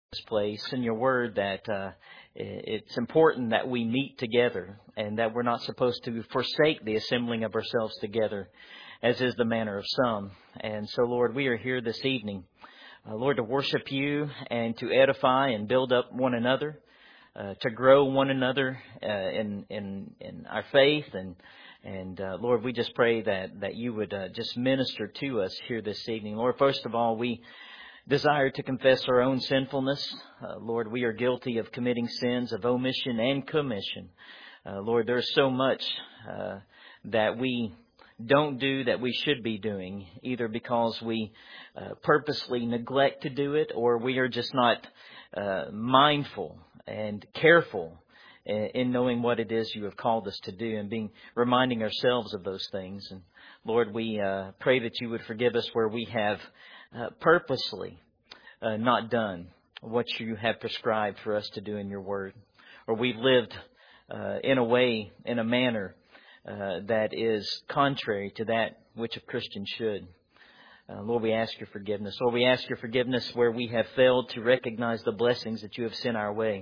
this place in your word that it's important that we meet together and that we're not supposed to forsake the assembling of ourselves together, as is the manner of some. And so, Lord, we are here this evening, Lord, to worship you and to edify and build up one another, to grow one another in our faith. And Lord, we just pray that you would just minister to us here this evening. Lord, first of all, we desire to confess our own sinfulness. Lord, we are guilty of committing sins of omission and commission. Lord, there's so much that we don't do that we should be doing, either because we purposely neglect to do it, or we are just not mindful and careful in knowing what it is you have called us to do, and reminding ourselves of those things. And Lord, we pray that you would forgive us where we have purposely not done what you have prescribed for us to do in your word, or we've lived in a manner that is contrary to that which a Christian should. Lord, we ask your forgiveness. Lord, we ask your forgiveness where we have failed to recognize the blessings that you have sent our way.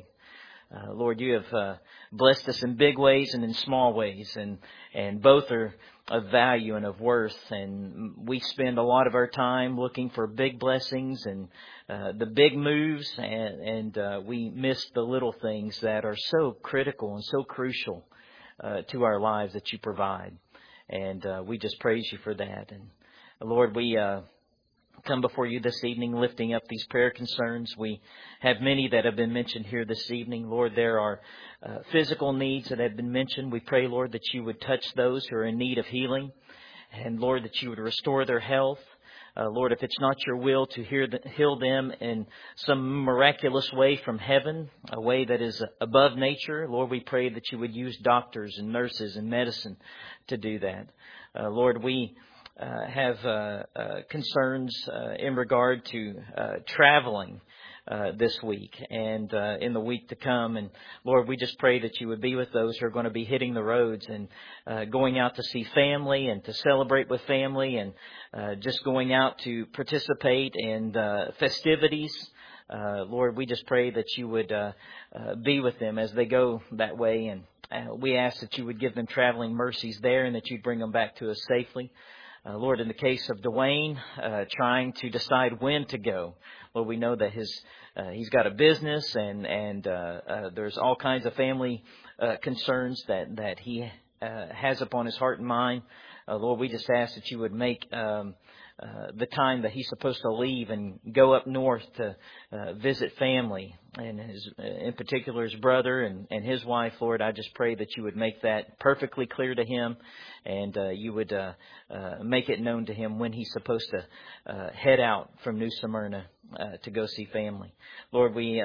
Lord, you have blessed us in big ways and in small ways, and both are of value and of worth. And we spend a lot of our time looking for big blessings and the big moves, and we miss the little things that are so critical and so crucial to our lives that you provide. And we just praise you for that. And Lord, we come before you this evening lifting up these prayer concerns. We have many that have been mentioned here this evening. Lord, there are physical needs that have been mentioned. We pray, Lord, that you would touch those who are in need of healing. And Lord, that you would restore their health. Lord, if it's not your will to heal them in some miraculous way from heaven, a way that is above nature, Lord, we pray that you would use doctors and nurses and medicine to do that. Lord, we have concerns in regard to traveling this week and in the week to come. And Lord, we just pray that you would be with those who are going to be hitting the roads and going out to see family and to celebrate with family, and just going out to participate in festivities. Lord, we just pray that you would be with them as they go that way. And we ask that you would give them traveling mercies there, and that you'd bring them back to us safely. Lord, in the case of Dwayne, trying to decide when to go, Lord, we know that he's got a business, and there's all kinds of family concerns that he has upon his heart and mind. Lord, we just ask that you would make the time that he's supposed to leave and go up north to visit family, and in particular his brother and his wife. Lord, I just pray that you would make that perfectly clear to him, and you would make it known to him when he's supposed to head out from New Smyrna to go see family. Lord, we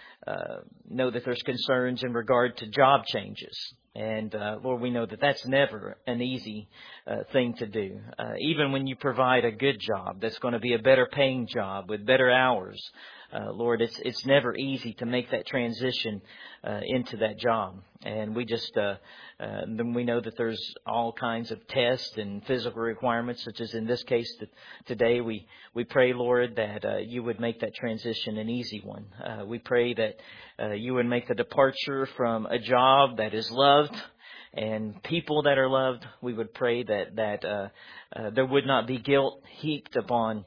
know that there's concerns in regard to job changes. And Lord, we know that that's never an easy thing to do. Even when you provide a good job that's going to be a better paying job with better hours, Lord, it's never easy to make that transition into that job. And we just then we know that there's all kinds of tests and physical requirements, such as in this case today. We pray, Lord, that you would make that transition an easy one. We pray that you would make the departure from a job that is loved and people that are loved. We would pray that there would not be guilt heaped upon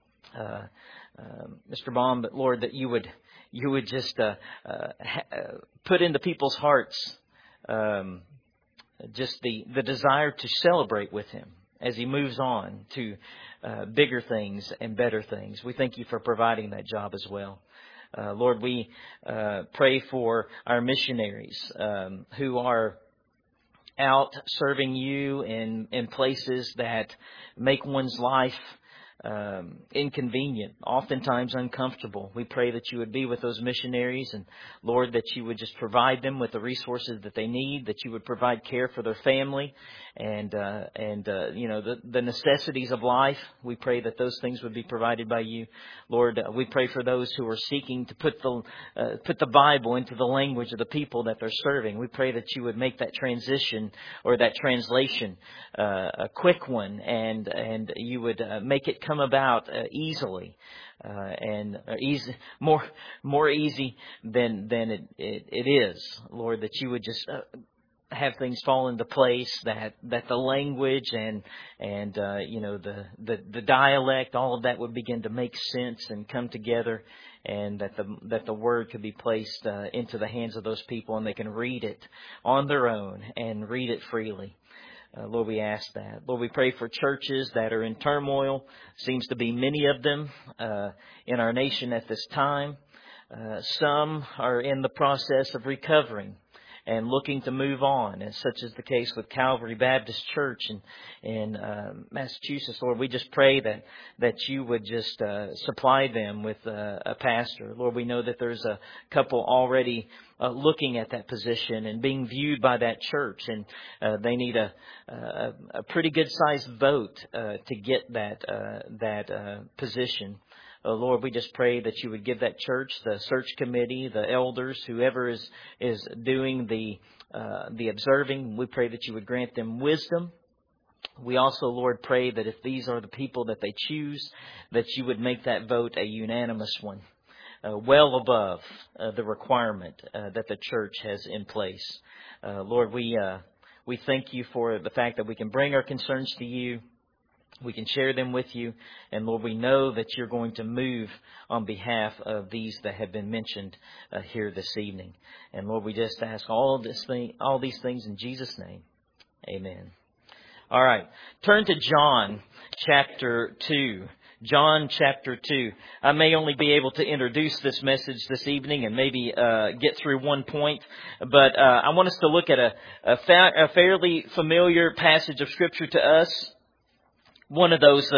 Mr. Baum, but Lord, that you would just put into people's hearts just the desire to celebrate with him as he moves on to bigger things and better things. We thank you for providing that job as well. Lord, we pray for our missionaries who are out serving you in places that make one's life inconvenient, oftentimes uncomfortable. We pray that you would be with those missionaries, and Lord, that you would just provide them with the resources that they need, that you would provide care for their family, and the necessities of life. We pray that those things would be provided by you. Lord, we pray for those who are seeking to put the Bible into the language of the people that they're serving. We pray that you would make that transition or that translation a quick one, and you would make it come about easily, and easy, more easy than it is, Lord. That you would just have things fall into place, that the language and the dialect, all of that would begin to make sense and come together, and that the word could be placed into the hands of those people, and they can read it on their own and read it freely. Lord, we ask that. Lord, we pray for churches that are in turmoil. Seems to be many of them in our nation at this time. Some are in the process of recovering and looking to move on, and such is the case with Calvary Baptist Church in Massachusetts. Lord, we just pray that you would just supply them with a pastor. Lord, we know that there's a couple already looking at that position and being viewed by that church, and they need a pretty good sized vote to get that position. Lord, we just pray that you would give that church, the search committee, the elders, whoever is doing the observing, we pray that you would grant them wisdom. We also, Lord, pray that if these are the people that they choose, that you would make that vote a unanimous one, well above the requirement that the church has in place. Lord, we thank you for the fact that we can bring our concerns to you. We can share them with you. And Lord, we know that you're going to move on behalf of these that have been mentioned here this evening. And Lord, we just ask all these things in Jesus' name. Amen. All right. Turn to John chapter 2. John chapter 2. I may only be able to introduce this message this evening and maybe get through one point, but I want us to look at a fairly familiar passage of Scripture to us. One of those,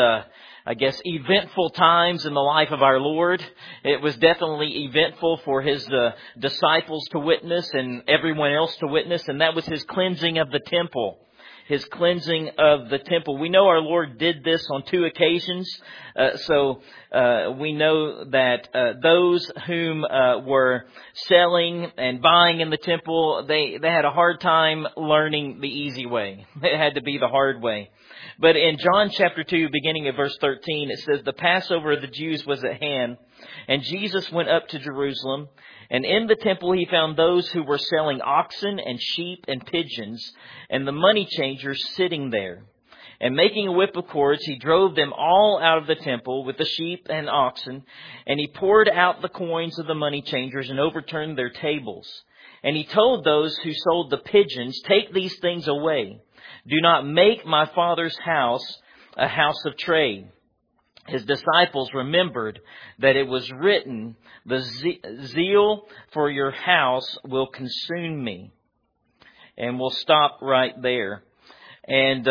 eventful times in the life of our Lord. It was definitely eventful for His disciples to witness and everyone else to witness, and that was His cleansing of the temple. His cleansing of the temple. We know our Lord did this on 2 occasions. So we know that those whom were selling and buying in the temple, they had a hard time learning the easy way. It had to be the hard way. But in John chapter 2, beginning at verse 13, it says, "The Passover of the Jews was at hand, and Jesus went up to Jerusalem. And in the temple he found those who were selling oxen and sheep and pigeons, and the money changers sitting there. And making a whip of cords, he drove them all out of the temple with the sheep and oxen, and he poured out the coins of the money changers and overturned their tables. And he told those who sold the pigeons, 'Take these things away. Do not make my Father's house a house of trade.' His disciples remembered that it was written, 'The zeal for your house will consume me.'" And we'll stop right there. And,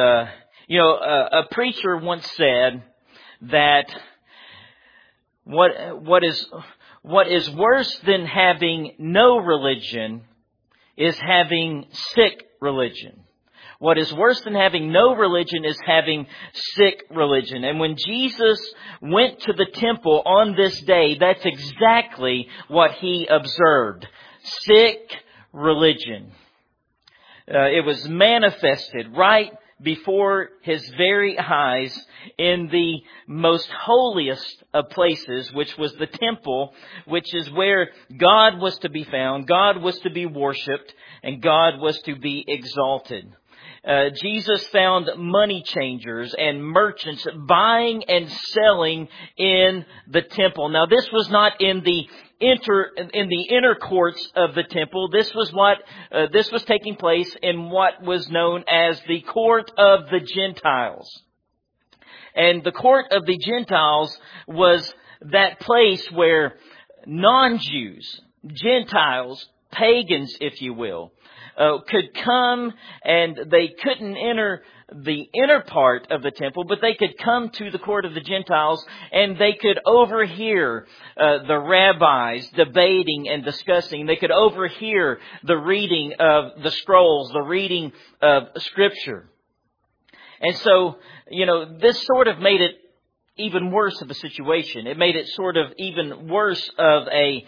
a preacher once said that what is worse than having no religion is having sick religion. What is worse than having no religion is having sick religion. And when Jesus went to the temple on this day, that's exactly what he observed. Sick religion. It was manifested right before his very eyes in the most holiest of places, which was the temple, which is where God was to be found, God was to be worshipped, and God was to be exalted. Jesus found money changers and merchants buying and selling in the temple. Now, this was not in the inner courts of the temple. This was taking place in what was known as the court of the Gentiles. And the court of the Gentiles was that place where non-Jews, Gentiles, pagans, if you will, could come, and they couldn't enter the inner part of the temple, but they could come to the court of the Gentiles, and they could overhear the rabbis debating and discussing. They could overhear the reading of the scrolls, the reading of Scripture. And so, this sort of made it even worse of a situation. It made it sort of even worse of a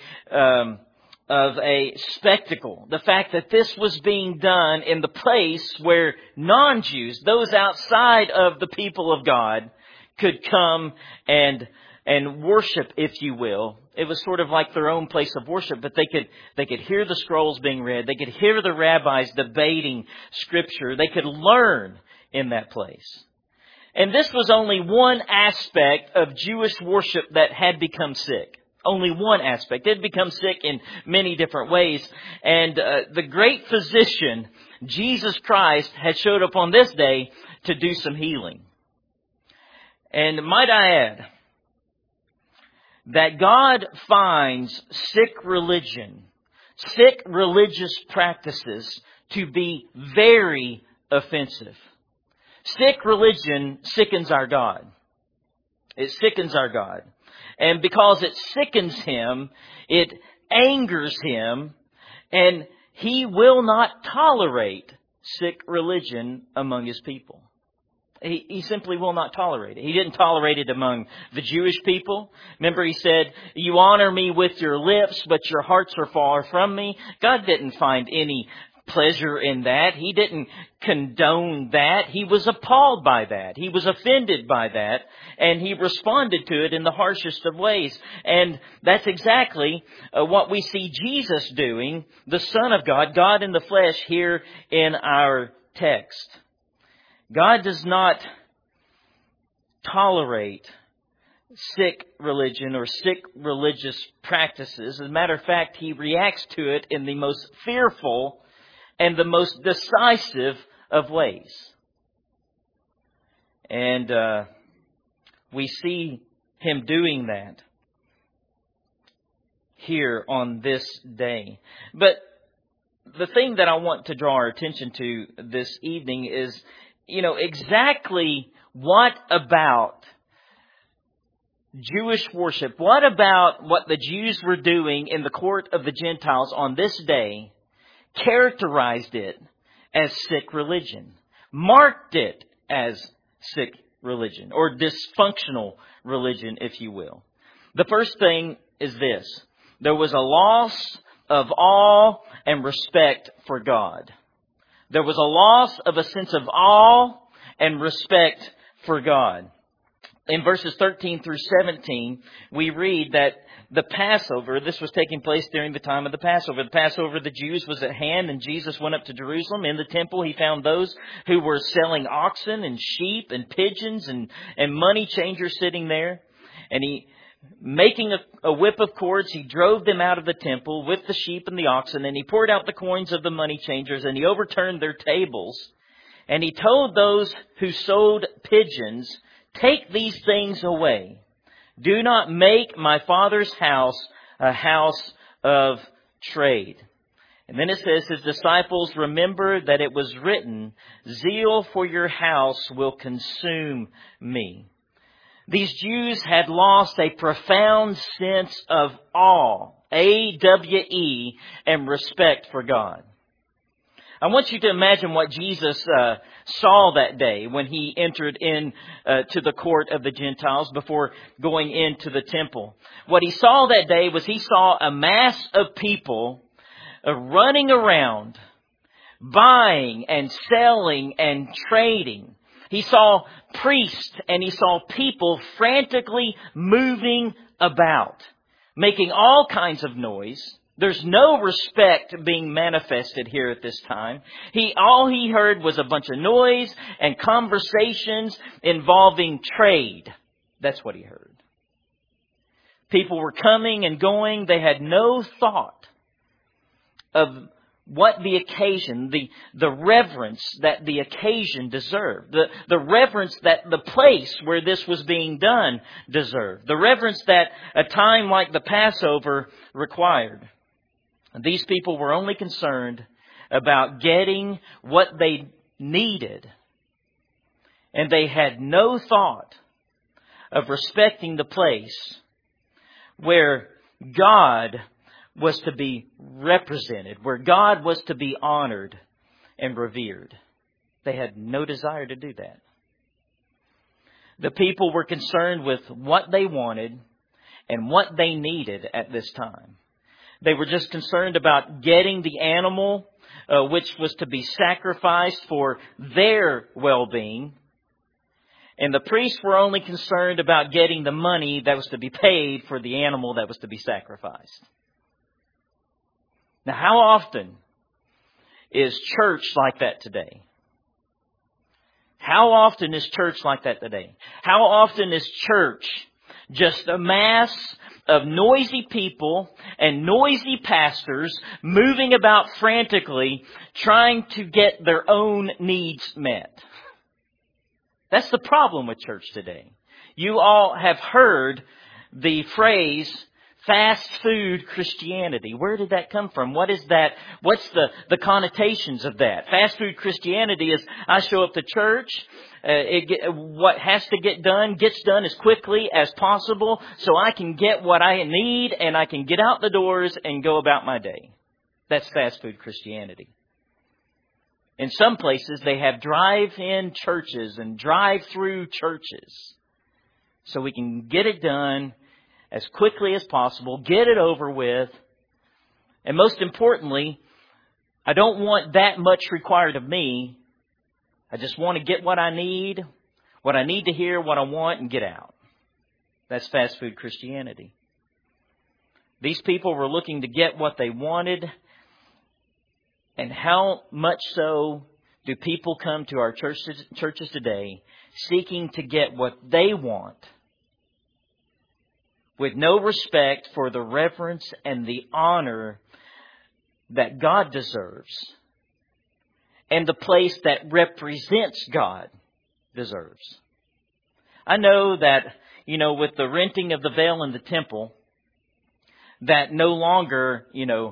spectacle. The fact that this was being done in the place where non-Jews, those outside of the people of God, could come and worship, if you will. It was sort of like their own place of worship, but they could hear the scrolls being read. They could hear the rabbis debating Scripture. They could learn in that place. And this was only one aspect of Jewish worship that had become sick. Only one aspect. It had become sick in many different ways. And the great physician, Jesus Christ, had showed up on this day to do some healing. And might I add that God finds sick religion, sick religious practices to be very offensive. Sick religion sickens our God. It sickens our God. And because it sickens Him, it angers Him, and He will not tolerate sick religion among His people. He simply will not tolerate it. He didn't tolerate it among the Jewish people. Remember, He said, "You honor me with your lips, but your hearts are far from me." God didn't find any pleasure in that. He didn't condone that. He was appalled by that. He was offended by that. And He responded to it in the harshest of ways. And that's exactly what we see Jesus doing, the Son of God, God in the flesh, here in our text. God does not tolerate sick religion or sick religious practices. As a matter of fact, He reacts to it in the most fearful and the most decisive of ways. And we see Him doing that here on this day. But the thing that I want to draw our attention to this evening is, exactly what about Jewish worship, what about what the Jews were doing in the court of the Gentiles on this day characterized it as sick religion, marked it as sick religion, or dysfunctional religion, if you will. The first thing is this: there was a loss of awe and respect for God. There was a loss of a sense of awe and respect for God. In verses 13 through 17, we read that the Passover, this was taking place during the time of the Passover. The Passover of the Jews was at hand, and Jesus went up to Jerusalem. In the temple, He found those who were selling oxen and sheep and pigeons and money changers sitting there. And He, making a whip of cords, He drove them out of the temple with the sheep and the oxen, and He poured out the coins of the money changers, and He overturned their tables. And He told those who sold pigeons, "Take these things away. Do not make my Father's house a house of trade." And then it says, His disciples remembered that it was written, "Zeal for your house will consume me." These Jews had lost a profound sense of awe, A-W-E, and respect for God. I want you to imagine what Jesus saw that day when He entered in to the court of the Gentiles before going into the temple. What He saw that day was He saw a mass of people running around, buying and selling and trading. He saw priests and He saw people frantically moving about, making all kinds of noise. There's no respect being manifested here at this time. All he heard was a bunch of noise and conversations involving trade. That's what he heard. People were coming and going. They had no thought of what the occasion, the reverence that the occasion deserved. The reverence that the place where this was being done deserved. The reverence that a time like the Passover required. These people were only concerned about getting what they needed. And they had no thought of respecting the place where God was to be represented, where God was to be honored and revered. They had no desire to do that. The people were concerned with what they wanted and what they needed at this time. They were just concerned about getting the animal which was to be sacrificed for their well-being. And the priests were only concerned about getting the money that was to be paid for the animal that was to be sacrificed. Now, how often is church like that today? How often is church like that today? How often is church just a mass of noisy people and noisy pastors moving about frantically, trying to get their own needs met? That's the problem with church today. You all have heard the phrase fast food Christianity. Where did that come from? What is that? What's the connotations of that? Fast food Christianity is I show up to church. What has to get done gets done as quickly as possible so I can get what I need and I can get out the doors and go about my day. That's fast food Christianity. In some places, they have drive-in churches and drive-through churches so we can get it done as quickly as possible, get it over with. And most importantly, I don't want that much required of me. I just want to get what I need to hear, what I want, and get out. That's fast food Christianity. These people were looking to get what they wanted. And how much so do people come to our churches today seeking to get what they want, with no respect for the reverence and the honor that God deserves and the place that represents God deserves. I know that, with the renting of the veil in the temple, that no longer,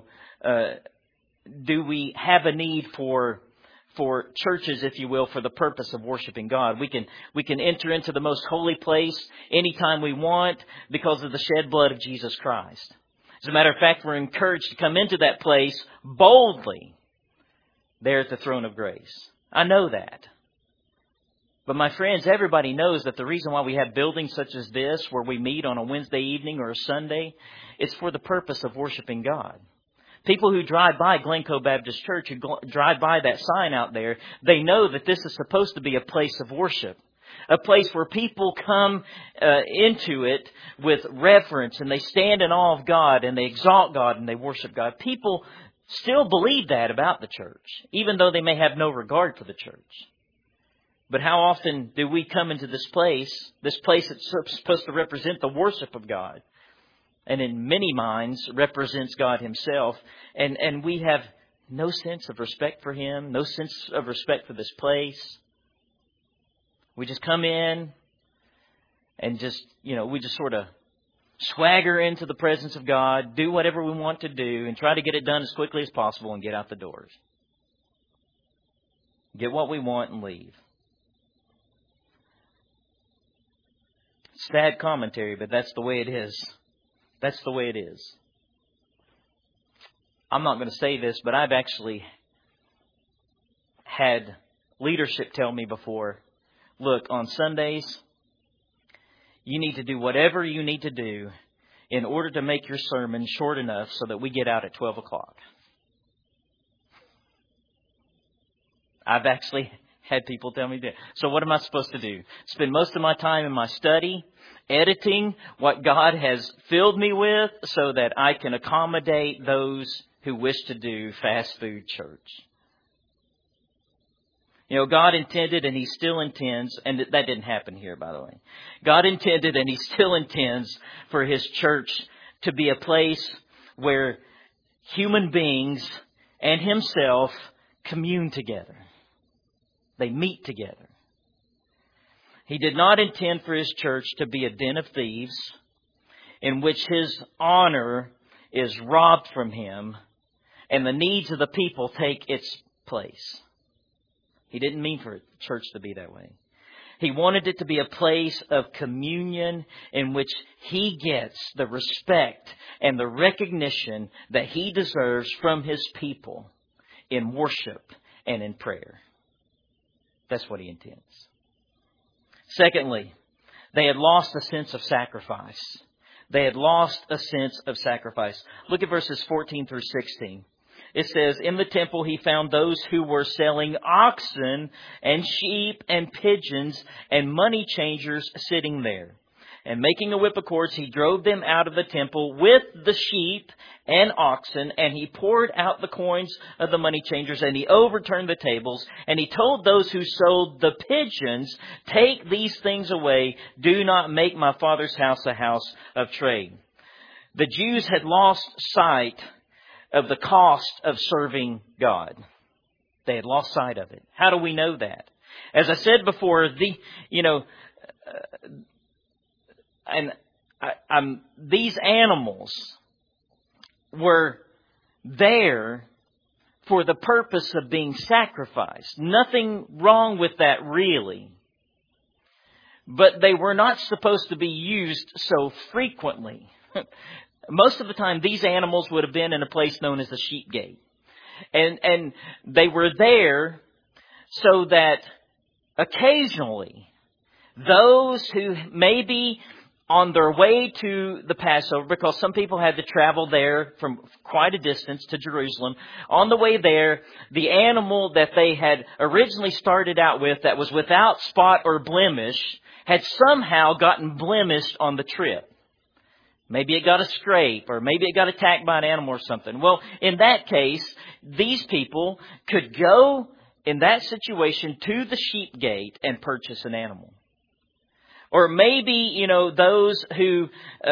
do we have a need for churches, if you will, for the purpose of worshiping God. We can enter into the most holy place anytime we want because of the shed blood of Jesus Christ. As a matter of fact, we're encouraged to come into that place boldly there at the throne of grace. I know that. But my friends, everybody knows that the reason why we have buildings such as this, where we meet on a Wednesday evening or a Sunday, it's for the purpose of worshiping God. People who drive by Glencoe Baptist Church, who drive by that sign out there, they know that this is supposed to be a place of worship. A place where people come into it with reverence and they stand in awe of God and they exalt God and they worship God. People still believe that about the church, even though they may have no regard for the church. But how often do we come into this place that's supposed to represent the worship of God? And in many minds represents God Himself. And we have no sense of respect for Him, no sense of respect for this place. We just come in and we just sort of swagger into the presence of God, do whatever we want to do, and try to get it done as quickly as possible and get out the doors. Get what we want and leave. Sad commentary, but that's the way it is. That's the way it is. I'm not going to say this, but I've actually had leadership tell me before, look, on Sundays, you need to do whatever you need to do in order to make your sermon short enough so that we get out at 12 o'clock. I've actually had people tell me that. So what am I supposed to do? Spend most of my time in my study, editing what God has filled me with so that I can accommodate those who wish to do fast food church. God intended and He still intends, and that didn't happen here, by the way. God intended and He still intends for His church to be a place where human beings and Himself commune together. They meet together. He did not intend for His church to be a den of thieves in which His honor is robbed from Him and the needs of the people take its place. He didn't mean for church to be that way. He wanted it to be a place of communion in which He gets the respect and the recognition that He deserves from His people in worship and in prayer. That's what He intends. Secondly, they had lost a sense of sacrifice. They had lost a sense of sacrifice. Look at verses 14 through 16. it says, in the temple he found those who were selling oxen and sheep and pigeons and money changers sitting there. And making a whip of cords, he drove them out of the temple with the sheep and oxen, and he poured out the coins of the money changers, and he overturned the tables, and he told those who sold the pigeons, take these things away, do not make my Father's house a house of trade. The Jews had lost sight of the cost of serving God. They had lost sight of it. How do we know that? As I said before, these animals were there for the purpose of being sacrificed. Nothing wrong with that, really. But they were not supposed to be used so frequently. Most of the time, these animals would have been in a place known as the sheep gate. And they were there so that occasionally those who maybe on their way to the Passover, because some people had to travel there from quite a distance to Jerusalem. On the way there, the animal that they had originally started out with, that was without spot or blemish, had somehow gotten blemished on the trip. Maybe it got a scrape, or maybe it got attacked by an animal or something. Well, in that case, these people could go in that situation to the sheep gate and purchase an animal. Or maybe, those who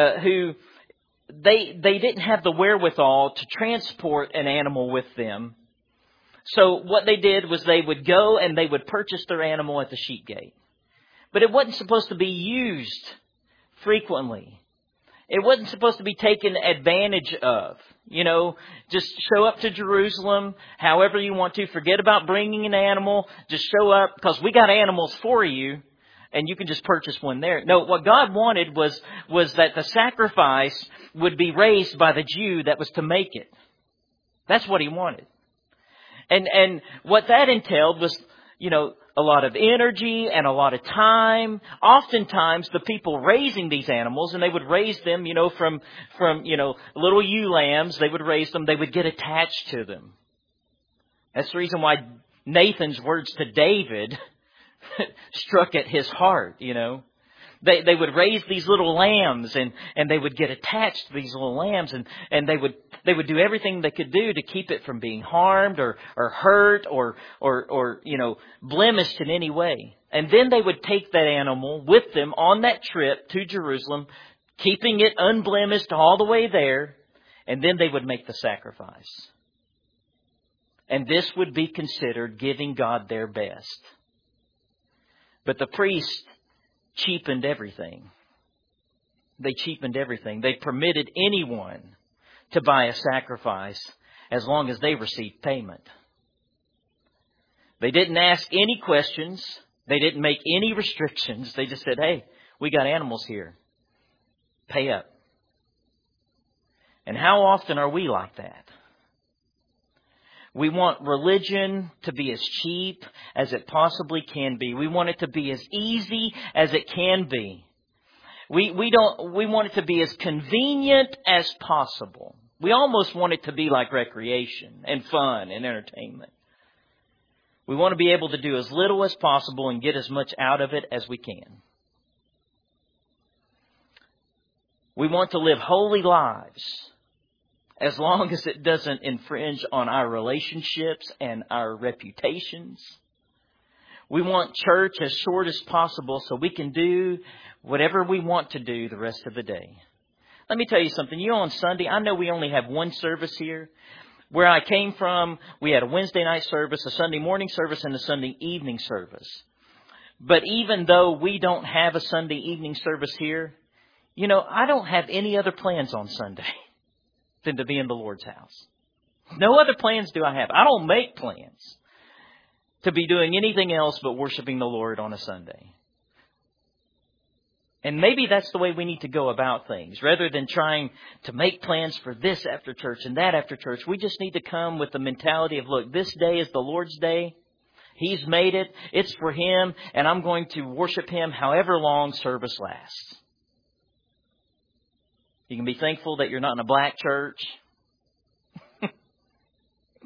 they didn't have the wherewithal to transport an animal with them. So what they did was they would go and they would purchase their animal at the sheep gate. But it wasn't supposed to be used frequently. It wasn't supposed to be taken advantage of. Just show up to Jerusalem however you want to. Forget about bringing an animal. Just show up because we got animals for you. And you can just purchase one there. No, what God wanted was that the sacrifice would be raised by the Jew that was to make it. That's what He wanted. And what that entailed was, a lot of energy and a lot of time. Oftentimes, the people raising these animals, and they would raise them, from little ewe lambs, they would raise them, they would get attached to them. That's the reason why Nathan's words to David struck at his heart, They would raise these little lambs and they would get attached to these little lambs and they would do everything they could do to keep it from being harmed or hurt or blemished in any way. And then they would take that animal with them on that trip to Jerusalem, keeping it unblemished all the way there, and then they would make the sacrifice. And this would be considered giving God their best. But the priest cheapened everything. They cheapened everything. They permitted anyone to buy a sacrifice as long as they received payment. They didn't ask any questions. They didn't make any restrictions. They just said, hey, we got animals here. Pay up. And how often are we like that? We want religion to be as cheap as it possibly can be. We want it to be as easy as it can be. We want it to be as convenient as possible. We almost want it to be like recreation and fun and entertainment. We want to be able to do as little as possible and get as much out of it as we can. We want to live holy lives, as long as it doesn't infringe on our relationships and our reputations. We want church as short as possible so we can do whatever we want to do the rest of the day. Let me tell you something. On Sunday, I know we only have one service here. Where I came from, we had a Wednesday night service, a Sunday morning service, and a Sunday evening service. But even though we don't have a Sunday evening service here, I don't have any other plans on Sunday than to be in the Lord's house. No other plans do I have. I don't make plans to be doing anything else but worshiping the Lord on a Sunday. And maybe that's the way we need to go about things. Rather than trying to make plans for this after church and that after church, we just need to come with the mentality of, look, this day is the Lord's day. He's made it. It's for Him. And I'm going to worship Him however long service lasts. You can be thankful that you're not in a black church.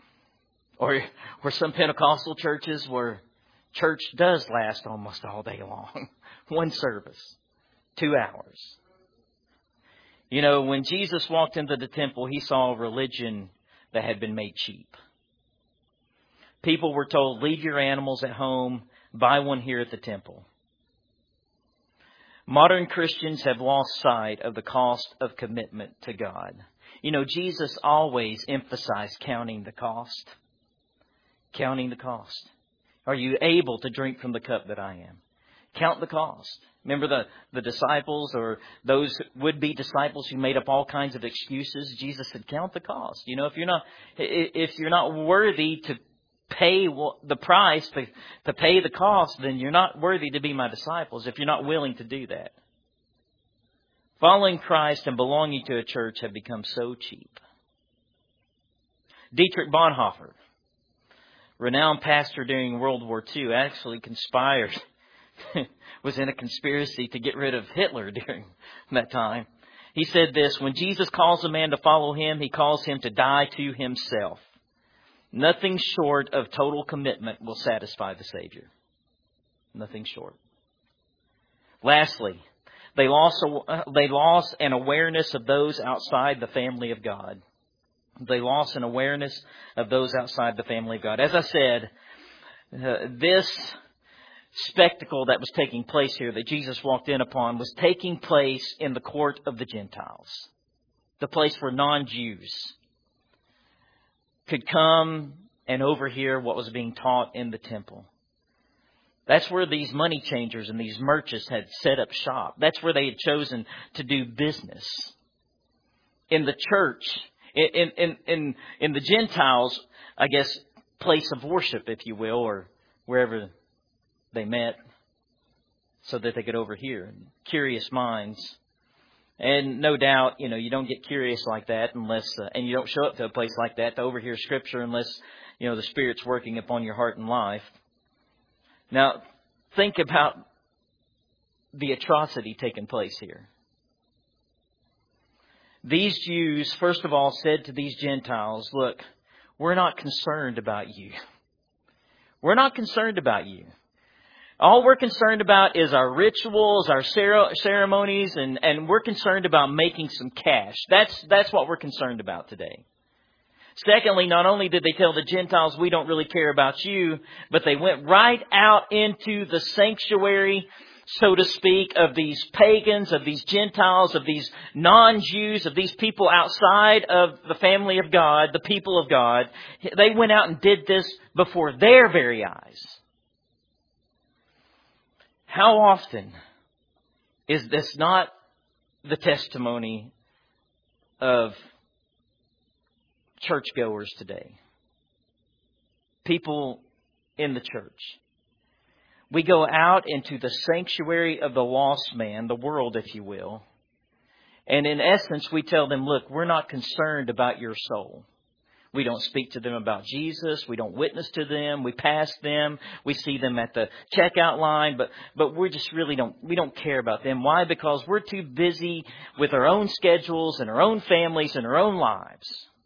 Or some Pentecostal churches where church does last almost all day long. One service, 2 hours. You know, when Jesus walked into the temple, He saw a religion that had been made cheap. People were told, leave your animals at home, buy one here at the temple. Modern Christians have lost sight of the cost of commitment to God. You know, Jesus always emphasized counting the cost. Counting the cost. Are you able to drink from the cup that I am? Count the cost. Remember the disciples or those would-be disciples who made up all kinds of excuses? Jesus said, count the cost. You know, if you're not worthy to pay the price, to pay the cost, then you're not worthy to be my disciples if you're not willing to do that. Following Christ and belonging to a church have become so cheap. Dietrich Bonhoeffer, renowned pastor during World War II, actually conspired, was in a conspiracy to get rid of Hitler during that time. He said this, when Jesus calls a man to follow Him, He calls him to die to himself. Nothing short of total commitment will satisfy the Savior. Nothing short. Lastly, they lost an awareness of those outside the family of God. They lost an awareness of those outside the family of God. As I said, this spectacle that was taking place here that Jesus walked in upon was taking place in the court of the Gentiles. The place where non-Jews could come and overhear what was being taught in the temple. That's where these money changers and these merchants had set up shop. That's where they had chosen to do business. In the church, in the Gentiles, I guess, place of worship, if you will, or wherever they met, so that they could overhear. Curious minds. And no doubt, you know, you don't get curious like that unless, and you don't show up to a place like that to overhear Scripture unless, you know, the Spirit's working upon your heart and life. Now, think about the atrocity taking place here. These Jews, first of all, said to these Gentiles, look, we're not concerned about you. We're not concerned about you. All we're concerned about is our rituals, our ceremonies, and we're concerned about making some cash. That's what we're concerned about today. Secondly, not only did they tell the Gentiles, we don't really care about you, but they went right out into the sanctuary, so to speak, of these pagans, of these Gentiles, of these non-Jews, of these people outside of the family of God, the people of God. They went out and did this before their very eyes. How often is this not the testimony of churchgoers today? People in the church. We go out into the sanctuary of the lost man, the world, if you will. And in essence, we tell them, look, we're not concerned about your soul. We don't speak to them about Jesus. We don't witness to them. We pass them. We see them at the checkout line, but we just really don't care about them. Why? Because we're too busy with our own schedules and our own families and our own lives.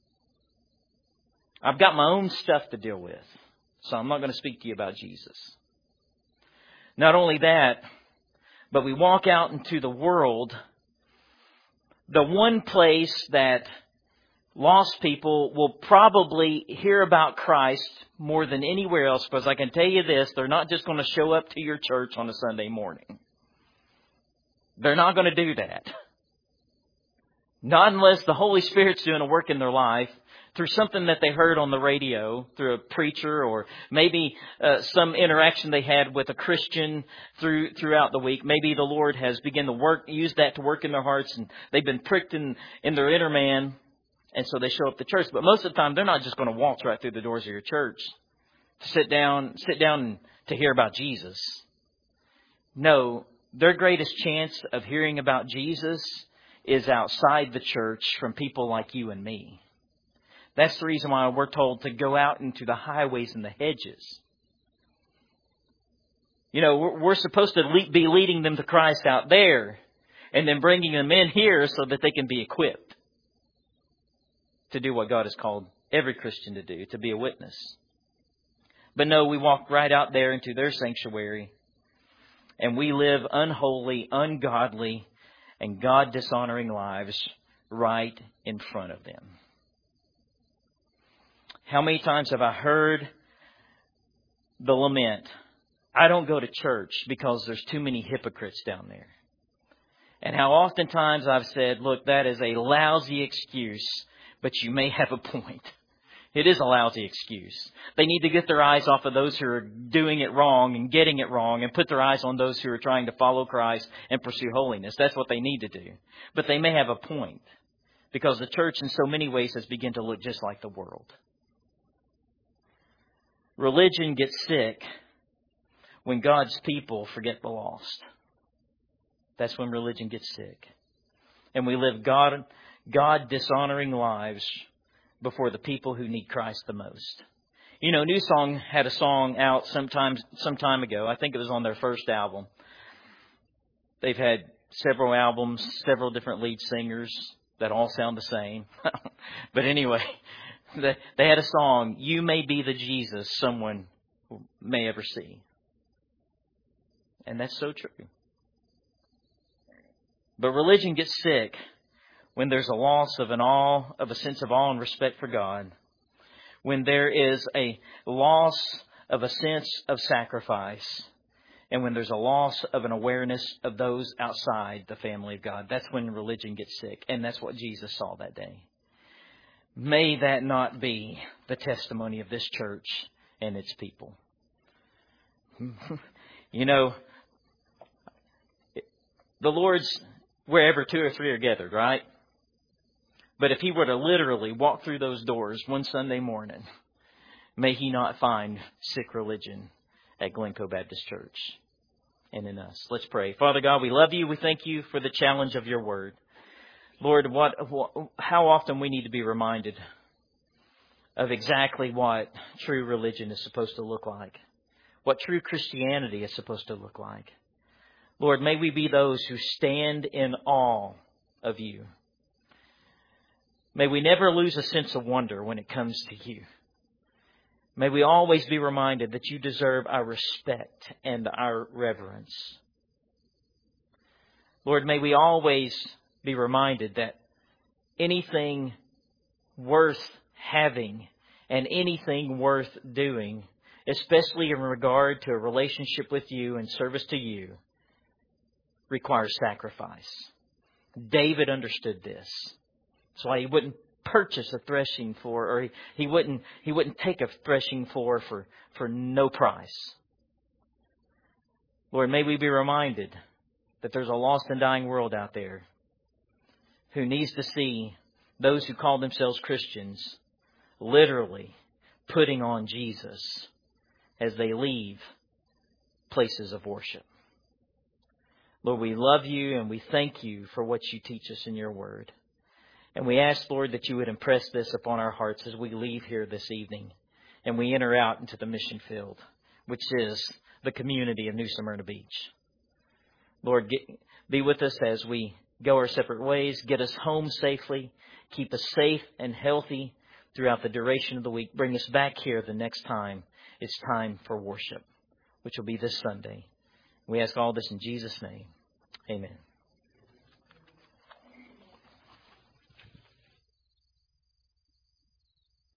I've got my own stuff to deal with, so I'm not going to speak to you about Jesus. Not only that, but we walk out into the world, the one place that lost people will probably hear about Christ more than anywhere else, because I can tell you this, they're not just going to show up to your church on a Sunday morning. They're not going to do that. Not unless the Holy Spirit's doing a work in their life through something that they heard on the radio, through a preacher, or maybe some interaction they had with a Christian throughout the week. Maybe the Lord has begun to use that to work in their hearts, and they've been pricked in their inner man. And so they show up to church. But most of the time, they're not just going to waltz right through the doors of your church to sit down to hear about Jesus. No, their greatest chance of hearing about Jesus is outside the church from people like you and me. That's the reason why we're told to go out into the highways and the hedges. You know, we're supposed to be leading them to Christ out there and then bringing them in here so that they can be equipped to do what God has called every Christian to do, to be a witness. But no, we walk right out there into their sanctuary, and we live unholy, ungodly, and God-dishonoring lives right in front of them. How many times have I heard the lament, I don't go to church because there's too many hypocrites down there. And how oftentimes I've said, look, that is a lousy excuse, but you may have a point. It is a lousy excuse. They need to get their eyes off of those who are doing it wrong and getting it wrong and put their eyes on those who are trying to follow Christ and pursue holiness. That's what they need to do. But they may have a point because the church in so many ways has begun to look just like the world. Religion gets sick when God's people forget the lost. That's when religion gets sick. And we live God-dishonoring lives before the people who need Christ the most. You know, New Song had a song out some time ago. I think it was on their first album. They've had several albums, several different lead singers that all sound the same. But anyway, they had a song, You May Be the Jesus Someone May Ever See. And that's so true. But religion gets sick when there's a loss of a sense of awe and respect for God, when there is a loss of a sense of sacrifice, and when there's a loss of an awareness of those outside the family of God. That's when religion gets sick, and that's what Jesus saw that day. May that not be the testimony of this church and its people. You know, the Lord's wherever two or three are gathered, right? But if He were to literally walk through those doors one Sunday morning, may He not find sick religion at Glencoe Baptist Church and in us. Let's pray. Father God, we love You. We thank You for the challenge of Your Word. Lord, how often we need to be reminded of exactly what true religion is supposed to look like, what true Christianity is supposed to look like. Lord, may we be those who stand in awe of You. May we never lose a sense of wonder when it comes to You. May we always be reminded that You deserve our respect and our reverence. Lord, may we always be reminded that anything worth having and anything worth doing, especially in regard to a relationship with You and service to You, requires sacrifice. David understood this. That's why he wouldn't purchase a threshing floor, or he wouldn't take a threshing floor for no price. Lord, may we be reminded that there's a lost and dying world out there who needs to see those who call themselves Christians literally putting on Jesus as they leave places of worship. Lord, we love You and we thank You for what You teach us in Your Word. And we ask, Lord, that You would impress this upon our hearts as we leave here this evening and we enter out into the mission field, which is the community of New Smyrna Beach. Lord, be with us as we go our separate ways. Get us home safely. Keep us safe and healthy throughout the duration of the week. Bring us back here the next time it's time for worship, which will be this Sunday. We ask all this in Jesus' name. Amen.